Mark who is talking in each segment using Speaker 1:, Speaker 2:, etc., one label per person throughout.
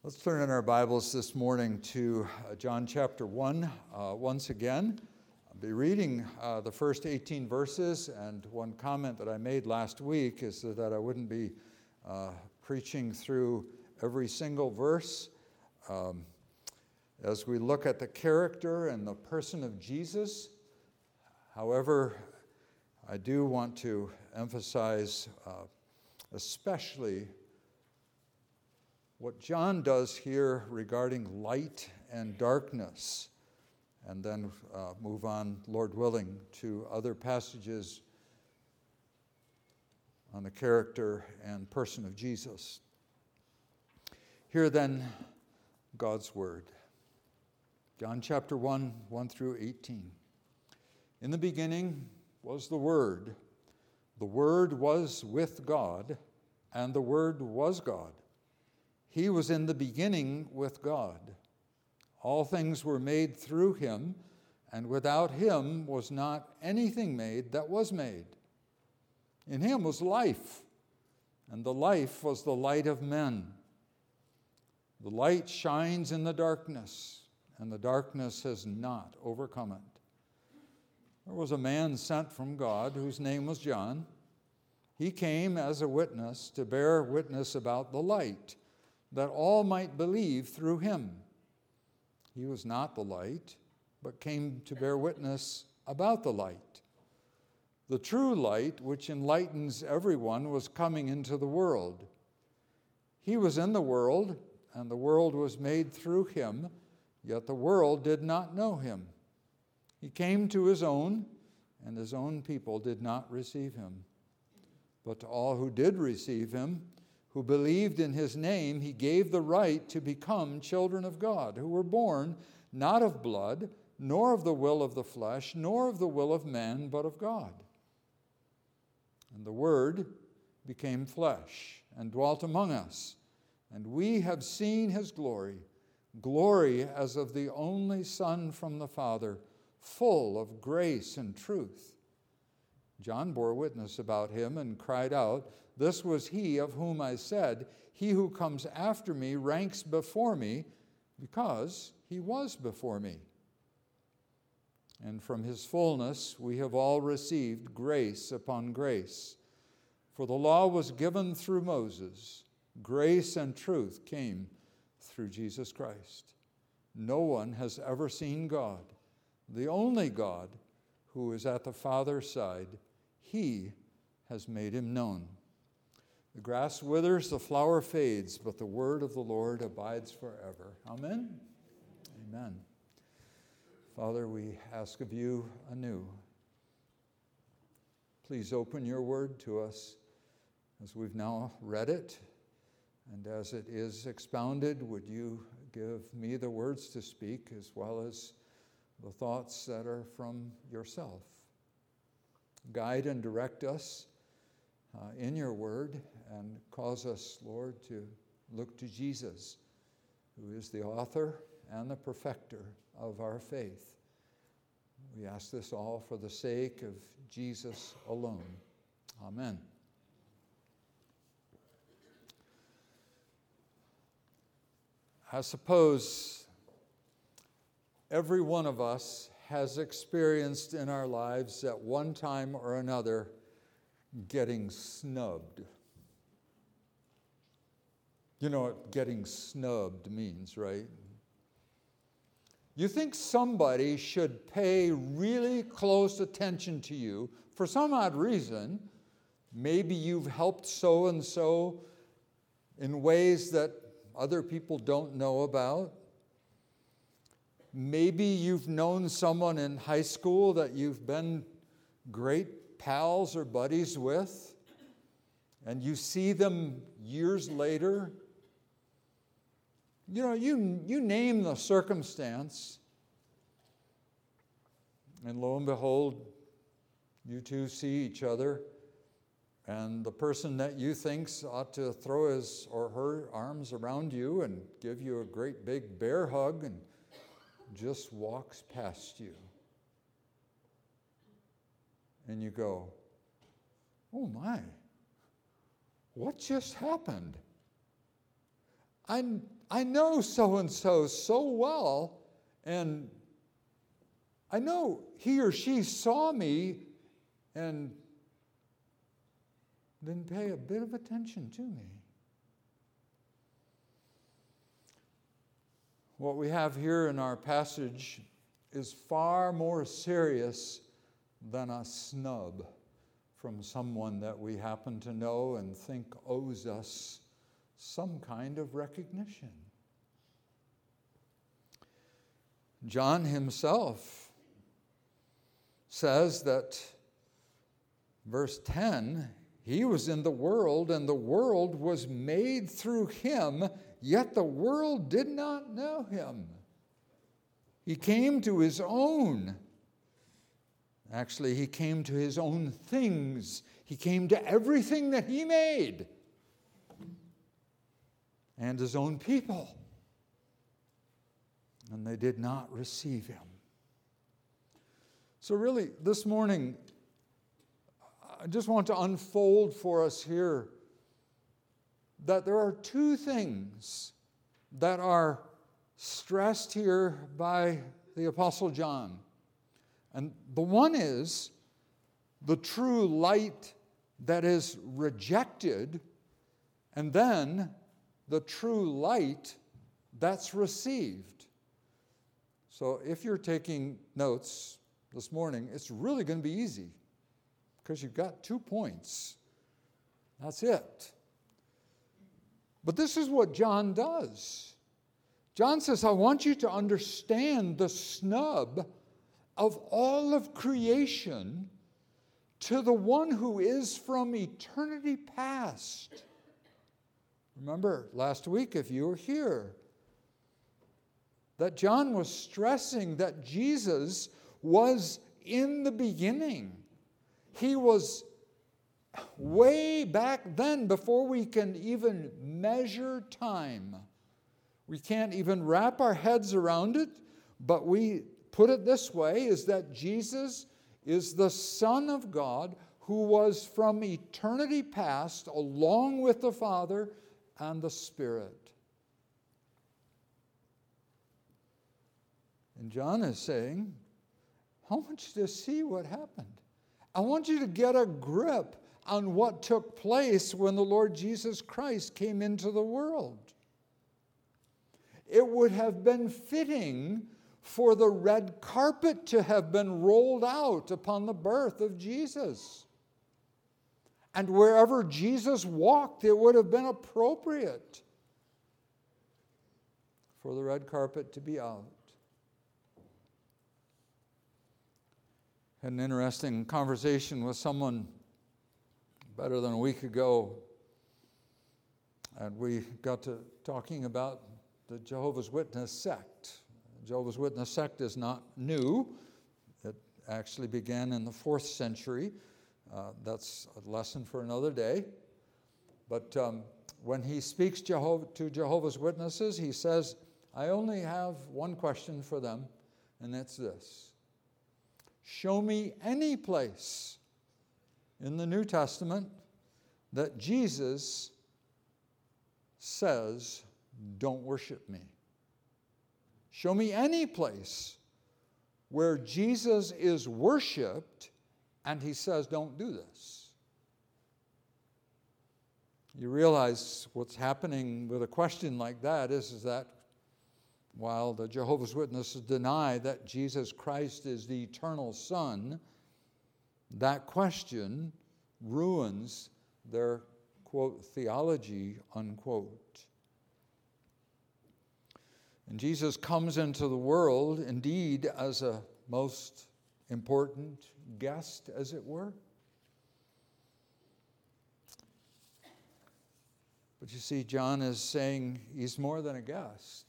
Speaker 1: Let's turn in our Bibles this morning to John chapter 1 once again. I'll be reading the first 18 verses, and one comment that I made last week is that I wouldn't be preaching through every single verse. As we look at the character and the person of Jesus, however, I do want to emphasize especially what John does here regarding light and darkness, and then move on, Lord willing, to other passages on the character and person of Jesus. Hear then God's word. John chapter 1, 1 through 18. In the beginning was the Word. The Word was with God, and the Word was God. He was in the beginning with God. All things were made through him, and without him was not anything made that was made. In him was life, and the life was the light of men. The light shines in the darkness, and the darkness has not overcome it. There was a man sent from God whose name was John. He came as a witness to bear witness about the light, that all might believe through him. He was not the light, but came to bear witness about the light. The true light, which enlightens everyone, was coming into the world. He was in the world, and the world was made through him, yet the world did not know him. He came to his own, and his own people did not receive him. But to all who did receive him, who believed in his name, he gave the right to become children of God, who were born not of blood, nor of the will of the flesh, nor of the will of man, but of God. And the Word became flesh and dwelt among us, and we have seen his glory, glory as of the only Son from the Father, full of grace and truth. John bore witness about him and cried out, "This was he of whom I said, 'He who comes after me ranks before me, because he was before me.' And from his fullness we have all received grace upon grace. For the law was given through Moses. Grace and truth came through Jesus Christ. No one has ever seen God, the only God who is at the Father's side. He has made him known." The grass withers, the flower fades, but the word of the Lord abides forever. Amen? Amen. Father, we ask of you anew. Please open your word to us as we've now read it, and as it is expounded, would you give me the words to speak as well as the thoughts that are from yourself. Guide and direct us in your word, and cause us, Lord, to look to Jesus, who is the author and the perfecter of our faith. We ask this all for the sake of Jesus alone. Amen. I suppose every one of us has experienced in our lives at one time or another getting snubbed. You know what getting snubbed means, right? You think somebody should pay really close attention to you for some odd reason. Maybe you've helped so-and-so in ways that other people don't know about. Maybe you've known someone in high school that you've been great pals or buddies with, and you see them years later. You know, you name the circumstance, and lo and behold, you two see each other, and the person that you think ought to throw his or her arms around you and give you a great big bear hug and just walks past you. And you go, "Oh my, what just happened? I know so-and-so so well, and I know he or she saw me and didn't pay a bit of attention to me. What we have here in our passage is far more serious than a snub from someone that we happen to know and think owes us some kind of recognition. John himself says that, verse 10, he was in the world, and the world was made through him, yet the world did not know him. He came to his own. Actually, he came to his own things. He came to everything that he made and his own people. And they did not receive him. So really, this morning, I just want to unfold for us here that there are two things that are stressed here by the Apostle John. And the one is the true light that is rejected, and then the true light that's received. So if you're taking notes this morning, it's really going to be easy because you've got 2 points. That's it. But this is what John does. John says, I want you to understand the snub of all of creation to the one who is from eternity past. Remember last week, if you were here, that John was stressing that Jesus was in the beginning. He was way back then, before we can even measure time. We can't even wrap our heads around it, but we put it this way, is that Jesus is the Son of God who was from eternity past, along with the Father and the Spirit. And John is saying, I want you to see what happened. I want you to get a grip on what took place when the Lord Jesus Christ came into the world. It would have been fitting for the red carpet to have been rolled out upon the birth of Jesus. And wherever Jesus walked, it would have been appropriate for the red carpet to be out. Had an interesting conversation with someone better than a week ago, and we got to talking about the Jehovah's Witness sect. The Jehovah's Witness sect is not new. It actually began in the 4th century. That's a lesson for another day. But when he speaks to Jehovah's Witnesses, he says, I only have one question for them, and it's this. Show me any place in the New Testament that Jesus says, don't worship me. Show me any place where Jesus is worshiped and he says, don't do this. You realize what's happening with a question like that is that while the Jehovah's Witnesses deny that Jesus Christ is the eternal Son, that question ruins their, quote, theology, unquote. And Jesus comes into the world, indeed, as a most important guest, as it were. But you see, John is saying he's more than a guest.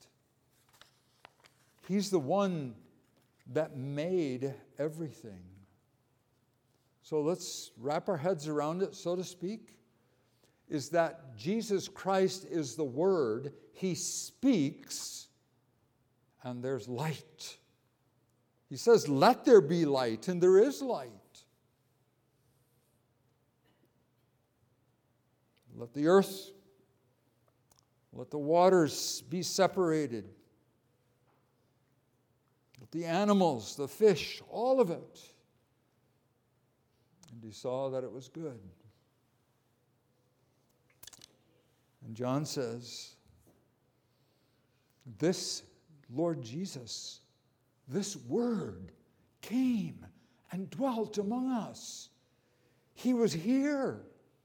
Speaker 1: He's the one that made everything. So let's wrap our heads around it, so to speak, is that Jesus Christ is the Word. He speaks, and there's light. He says, let there be light, and there is light. Let the earth Let the waters be separated. Let the animals, the fish, all of it. And he saw that it was good. And John says, this Lord Jesus, this Word came and dwelt among us. He was here.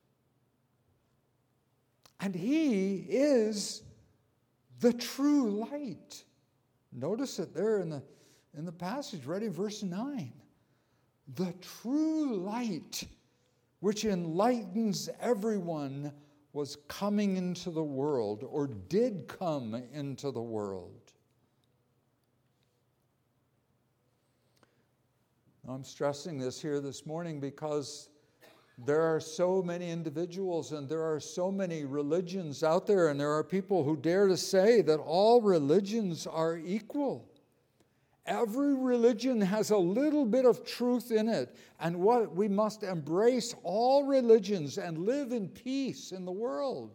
Speaker 1: And He is the true light. Notice it there in the passage, right in verse 9. The true light, which enlightens everyone, was coming into the world, or did come into the world. I'm stressing this here this morning because there are so many individuals and there are so many religions out there, and there are people who dare to say that all religions are equal. Every religion has a little bit of truth in it, and what we must embrace all religions and live in peace in the world.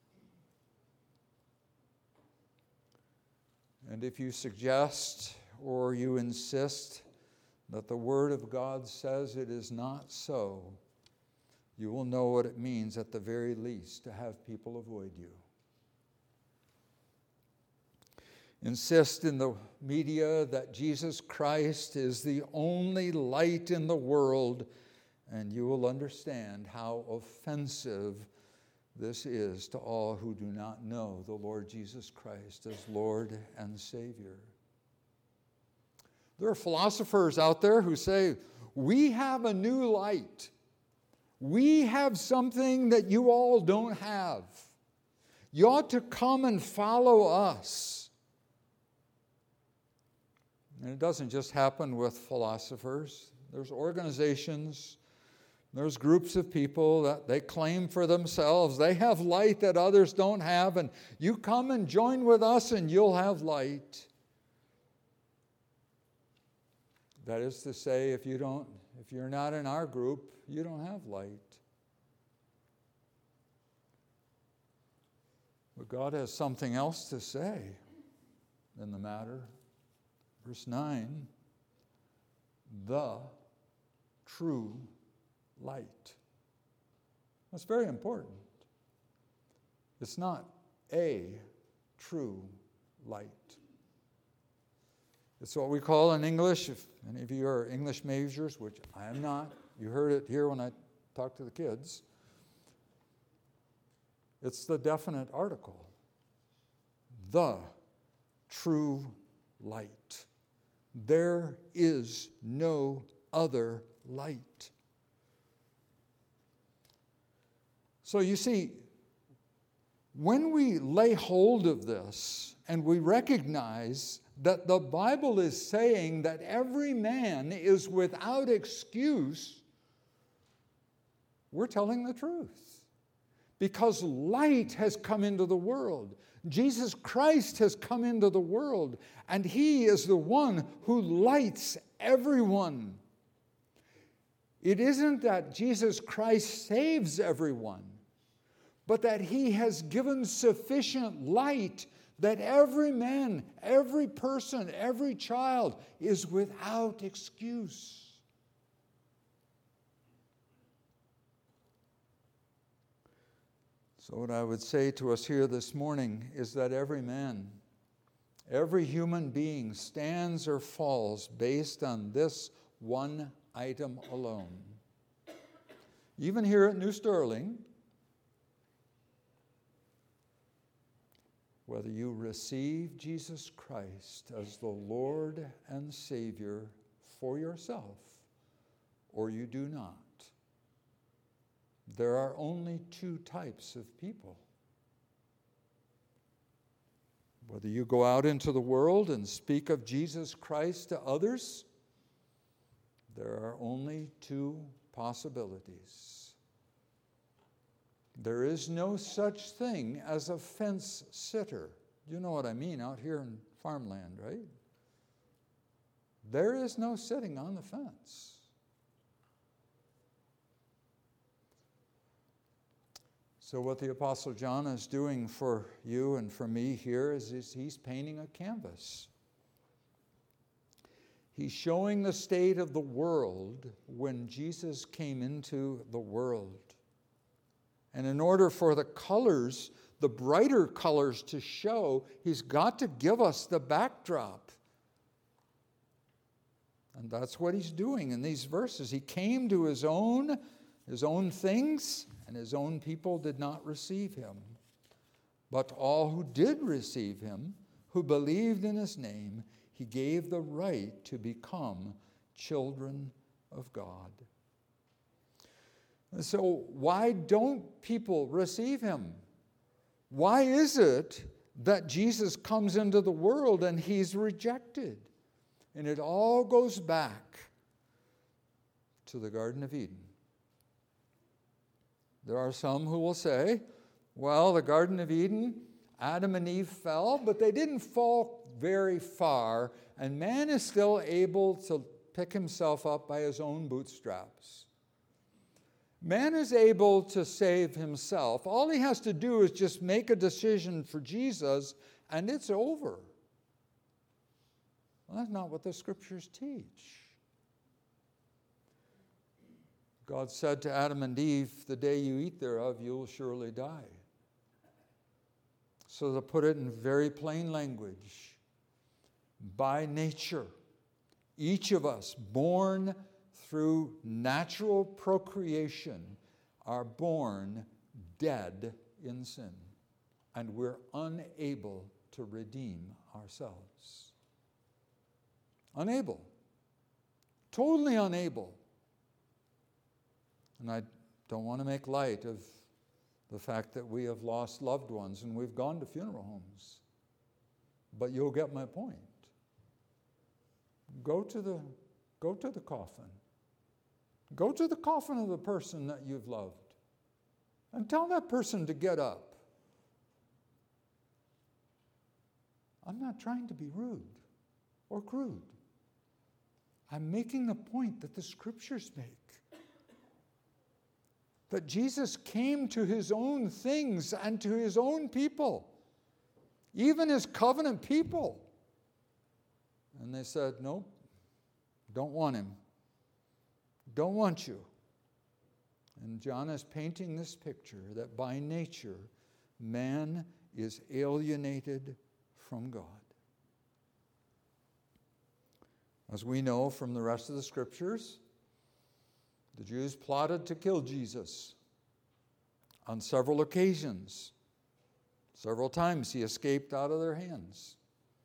Speaker 1: And if you suggest or you insist that the Word of God says it is not so, you will know what it means at the very least to have people avoid you. Insist in the media that Jesus Christ is the only light in the world, and you will understand how offensive this is to all who do not know the Lord Jesus Christ as Lord and Savior. There are philosophers out there who say, we have a new light. We have something that you all don't have. You ought to come and follow us. And it doesn't just happen with philosophers. There's organizations, there's groups of people that they claim for themselves. They have light that others don't have, and you come and join with us and you'll have light. That is to say, if you're not in our group, you don't have light. But God has something else to say in the matter. Verse 9, the true light. That's very important. It's not a true light. It's what we call in English, if any of you are English majors, which I am not, you heard it here when I talked to the kids, it's the definite article. The true light. There is no other light. So you see, when we lay hold of this and we recognize that the Bible is saying that every man is without excuse, we're telling the truth. Because light has come into the world. Jesus Christ has come into the world, and He is the one who lights everyone. It isn't that Jesus Christ saves everyone, but that He has given sufficient light that every man, every person, every child is without excuse. So what I would say to us here this morning is that every man, every human being stands or falls based on this one item alone. Even here at New Sterling, whether you receive Jesus Christ as the Lord and Savior for yourself or you do not, there are only two types of people. Whether you go out into the world and speak of Jesus Christ to others, there are only two possibilities. There is no such thing as a fence sitter. You know what I mean out here in farmland, right? There is no sitting on the fence. So what the Apostle John is doing for you and for me here is he's painting a canvas. He's showing the state of the world when Jesus came into the world. And in order for the colors, the brighter colors to show, he's got to give us the backdrop. And that's what he's doing in these verses. He came to his own things, and his own people did not receive him. But all who did receive him, who believed in his name, he gave the right to become children of God. So why don't people receive him? Why is it that Jesus comes into the world and he's rejected? And it all goes back to the Garden of Eden. There are some who will say, well, the Garden of Eden, Adam and Eve fell, but they didn't fall very far, and man is still able to pick himself up by his own bootstraps. Man is able to save himself. All he has to do is just make a decision for Jesus, and it's over. Well, that's not what the Scriptures teach. God said to Adam and Eve, the day you eat thereof, you will surely die. So to put it in very plain language, by nature, each of us born through natural procreation are born dead in sin, and we're unable to redeem ourselves. Unable. Totally unable. And I don't want to make light of the fact that we have lost loved ones and we've gone to funeral homes. But you'll get my point. Go to the coffin. Go to the coffin of the person that you've loved and tell that person to get up. I'm not trying to be rude or crude. I'm making the point that the Scriptures make. That Jesus came to his own things and to his own people, even his covenant people. And they said, nope, don't want him. Don't want you. And John is painting this picture that by nature, man is alienated from God. As we know from the rest of the Scriptures, the Jews plotted to kill Jesus on several occasions. Several times he escaped out of their hands.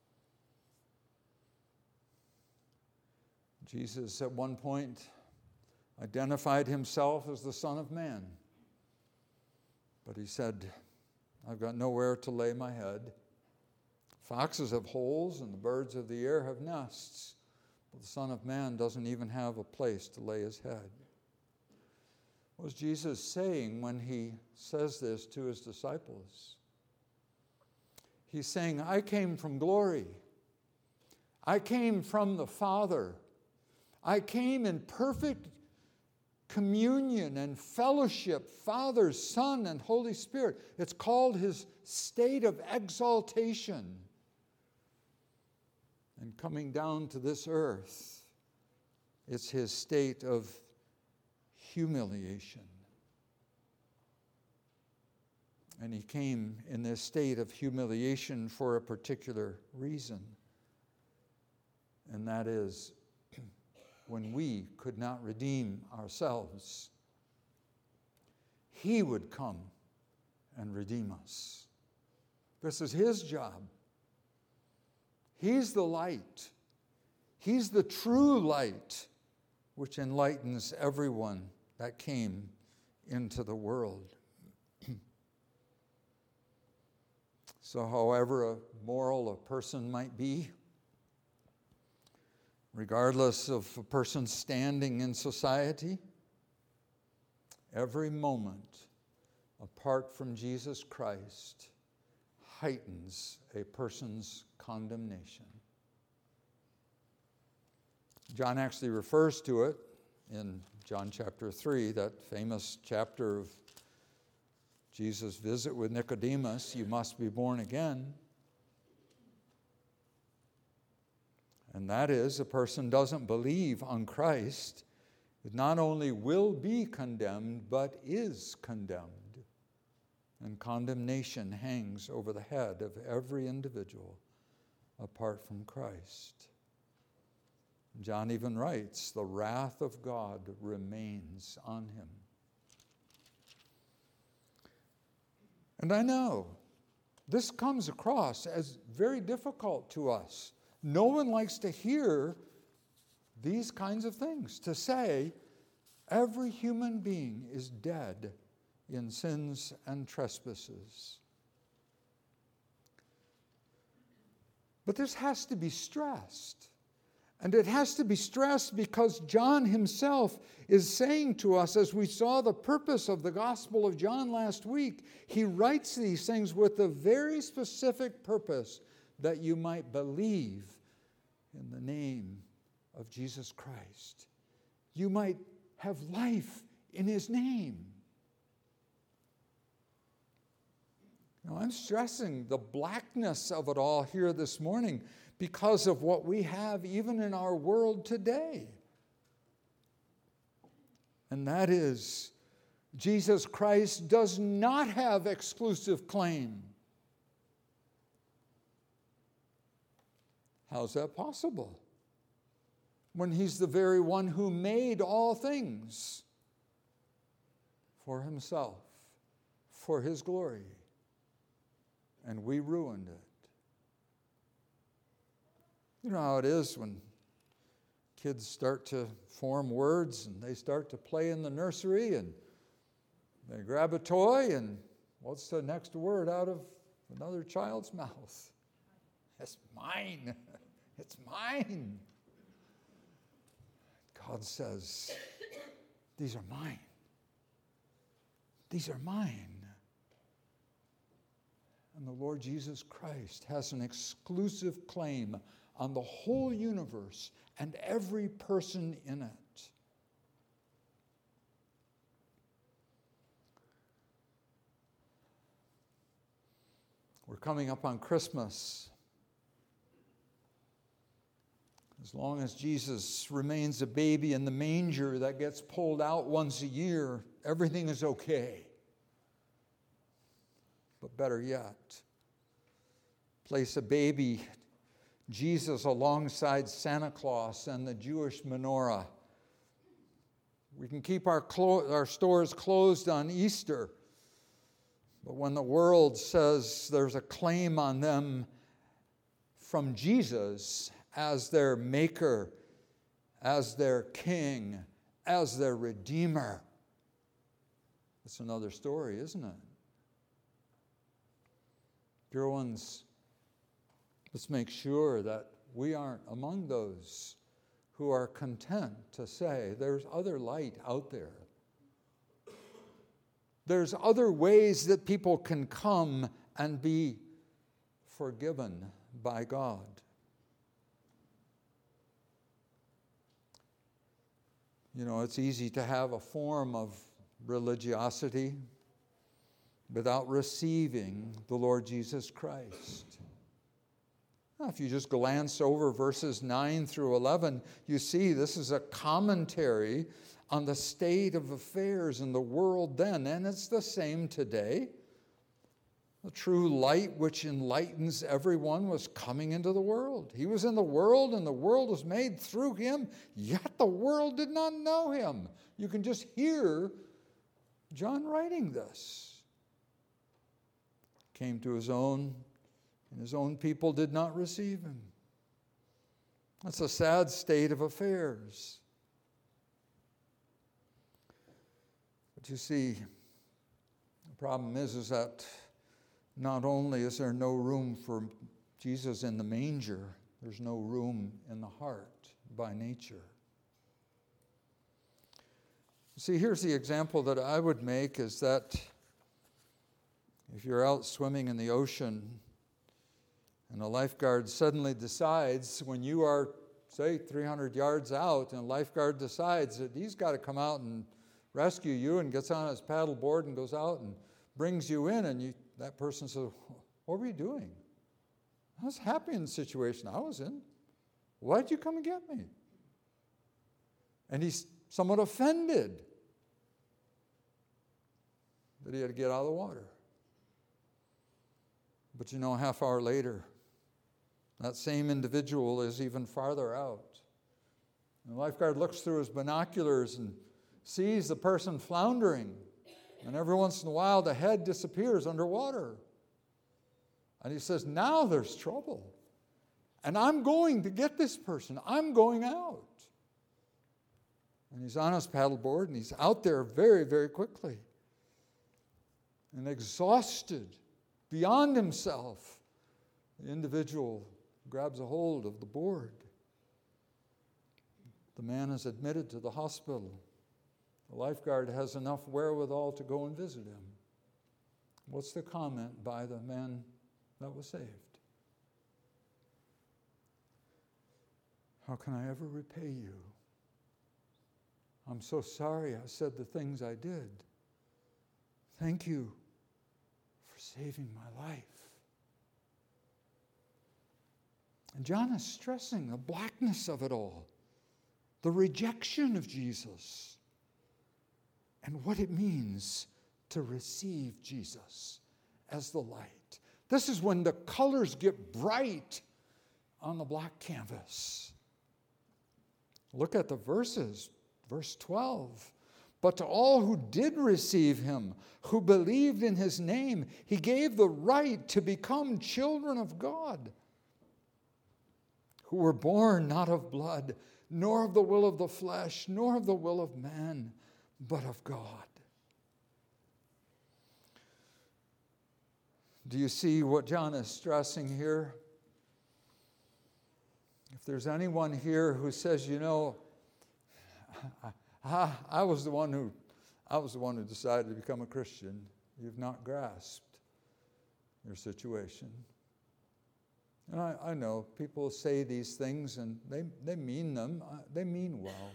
Speaker 1: Jesus at one point identified himself as the Son of Man. But he said, I've got nowhere to lay my head. Foxes have holes and the birds of the air have nests. But the Son of Man doesn't even have a place to lay his head. What was Jesus saying when he says this to his disciples? He's saying, I came from glory. I came from the Father. I came in perfect communion and fellowship, Father, Son, and Holy Spirit. It's called his state of exaltation. And coming down to this earth, it's his state of humiliation. And he came in this state of humiliation for a particular reason. And that is when we could not redeem ourselves, he would come and redeem us. This is his job. He's the light. He's the true light which enlightens everyone that came into the world. So however moral a person might be, regardless of a person's standing in society, every moment apart from Jesus Christ heightens a person's condemnation. John actually refers to it in John chapter 3, that famous chapter of Jesus' visit with Nicodemus, you must be born again. And that is, a person doesn't believe on Christ, it not only will be condemned, but is condemned. And condemnation hangs over the head of every individual apart from Christ. John even writes, the wrath of God remains on him. And I know this comes across as very difficult to us. No one likes to hear these kinds of things, to say every human being is dead in sins and trespasses. But this has to be stressed. And it has to be stressed because John himself is saying to us, as we saw the purpose of the Gospel of John last week, he writes these things with the very specific purpose that you might believe in the name of Jesus Christ. You might have life in his name. Now, I'm stressing the blackness of it all here this morning because of what we have even in our world today. And that is, Jesus Christ does not have exclusive claim. How's that possible? When he's the very one who made all things for himself, for his glory, and we ruined it. You know how it is when kids start to form words and they start to play in the nursery and they grab a toy and what's the next word out of another child's mouth? It's mine. It's mine. God says, these are mine. These are mine. And the Lord Jesus Christ has an exclusive claim on the whole universe and every person in it. We're coming up on Christmas. As long as Jesus remains a baby in the manger that gets pulled out once a year, everything is okay. But better yet, place a baby Jesus alongside Santa Claus and the Jewish menorah. We can keep our stores closed on Easter, but when the world says there's a claim on them from Jesus as their maker, as their king, as their redeemer, it's another story, isn't it? Dear ones, let's make sure that we aren't among those who are content to say there's other light out there. There's other ways that people can come and be forgiven by God. You know, it's easy to have a form of religiosity without receiving the Lord Jesus Christ. Now, if you just glance over verses 9 through 11, you see this is a commentary on the state of affairs in the world then, and it's the same today. The true light which enlightens everyone was coming into the world. He was in the world, and the world was made through him, yet the world did not know him. You can just hear John writing this. Came to his own, and his own people did not receive him. That's a sad state of affairs. But you see, the problem is that not only is there no room for Jesus in the manger, there's no room in the heart by nature. See, here's the example that I would make is that if you're out swimming in the ocean and a lifeguard suddenly decides when you are, say, 300 yards out, and a lifeguard decides that he's got to come out and rescue you and gets on his paddleboard and goes out and brings you in, and that person says, what were you doing? I was happy in the situation I was in. Why did you come and get me? And he's somewhat offended that he had to get out of the water. But a half hour later, that same individual is even farther out. And the lifeguard looks through his binoculars and sees the person floundering. And every once in a while, the head disappears underwater. And he says, now there's trouble. And I'm going to get this person. I'm going out. And he's on his paddleboard, and he's out there very, very quickly. And exhausted, beyond himself, the individual grabs a hold of the board. The man is admitted to the hospital. The lifeguard has enough wherewithal to go and visit him. What's the comment by the man that was saved? How can I ever repay you? I'm so sorry I said the things I did. Thank you for saving my life. And John is stressing the blackness of it all, the rejection of Jesus, and what it means to receive Jesus as the light. This is when the colors get bright on the black canvas. Look at the verses. Verse 12. But to all who did receive him, who believed in his name, he gave the right to become children of God, who were born not of blood, nor of the will of the flesh, nor of the will of man, but of God. Do you see what John is stressing here? If there's anyone here who says, I was the one who decided to become a Christian, you've not grasped your situation. And I know people say these things and they mean them. They mean well.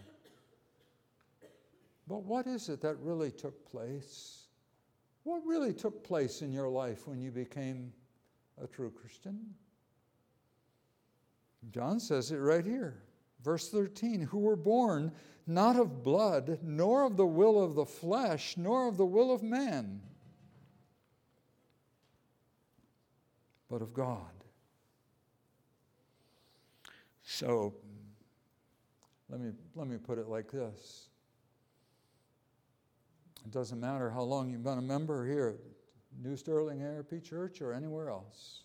Speaker 1: But what is it that really took place? What really took place in your life when you became a true Christian? John says it right here. Verse 13, who were born not of blood, nor of the will of the flesh, nor of the will of man, but of God. So, let me put it like this. It doesn't matter how long you've been a member here at New Sterling ARP Church or anywhere else.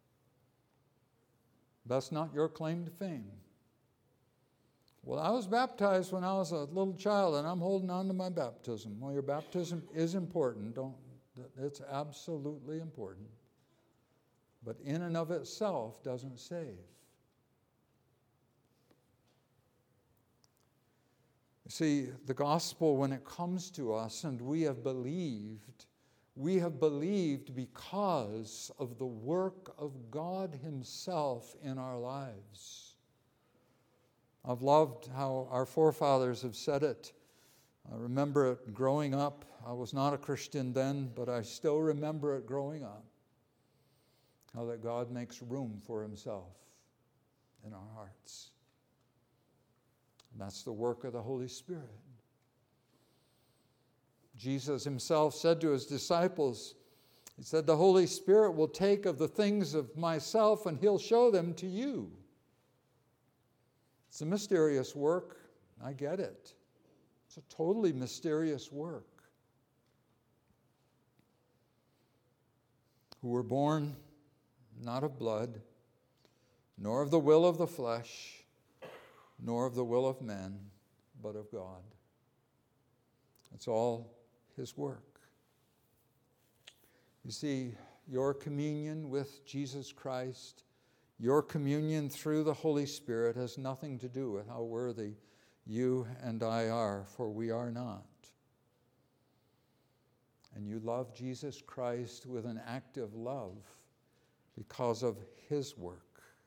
Speaker 1: That's not your claim to fame. Well, I was baptized when I was a little child, and I'm holding on to my baptism. Well, your baptism is important. It's absolutely important. But in and of itself doesn't save. You see, the gospel, when it comes to us, and we have believed because of the work of God Himself in our lives. I've loved how our forefathers have said it. I remember it growing up. I was not a Christian then, but I still remember it growing up. How that God makes room for Himself in our hearts. And that's the work of the Holy Spirit. Jesus Himself said to His disciples, He said, the Holy Spirit will take of the things of myself and He'll show them to you. It's a mysterious work. I get it. It's a totally mysterious work. Who were born not of blood, nor of the will of the flesh, nor of the will of men, but of God. It's all His work. You see, your communion with Jesus Christ, your communion through the Holy Spirit has nothing to do with how worthy you and I are, for we are not. And you love Jesus Christ with an active love because of His work.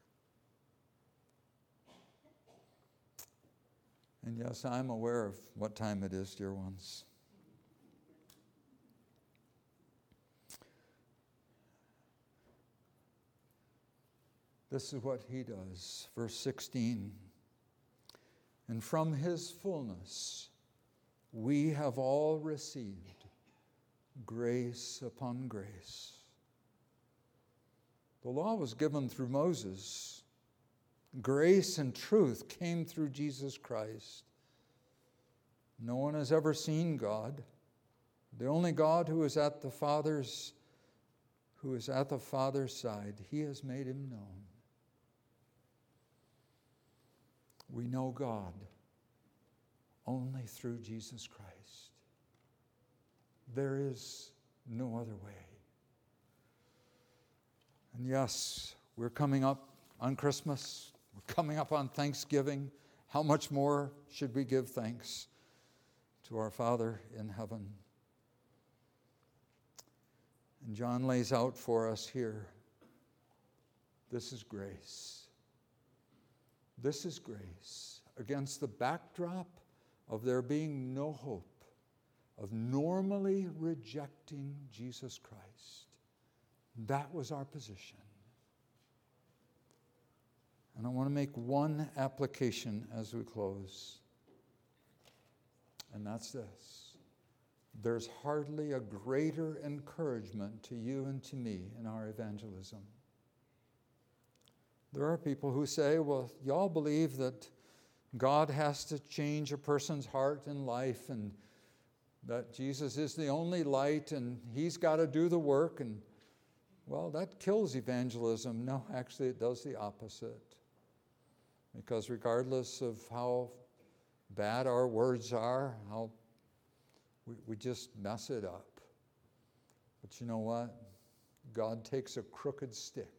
Speaker 1: And yes, I'm aware of what time it is, dear ones. This is what he does. Verse 16. And from his fullness we have all received grace upon grace. The law was given through Moses. Grace and truth came through Jesus Christ. No one has ever seen God. The only God who is at the Father's side, he has made him known. We know God only through Jesus Christ. There is no other way. And yes, we're coming up on Christmas. We're coming up on Thanksgiving. How much more should we give thanks to our Father in heaven? And John lays out for us here, this is grace. This is grace against the backdrop of there being no hope, of normally rejecting Jesus Christ. That was our position. And I want to make one application as we close. And that's this. There's hardly a greater encouragement to you and to me in our evangelism. There are people who say, well, y'all believe that God has to change a person's heart and life, and that Jesus is the only light, and he's got to do the work. And, well, that kills evangelism. No, actually, it does the opposite. Because regardless of how bad our words are, how we just mess it up. But you know what? God takes a crooked stick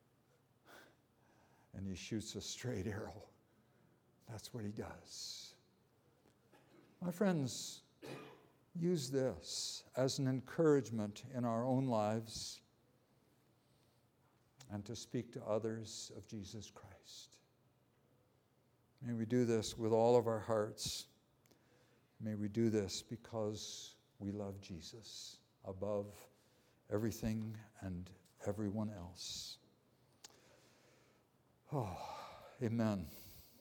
Speaker 1: and he shoots a straight arrow. That's what he does. My friends, use this as an encouragement in our own lives and to speak to others of Jesus Christ. May we do this with all of our hearts. May we do this because we love Jesus above everything and everyone else. Oh, amen.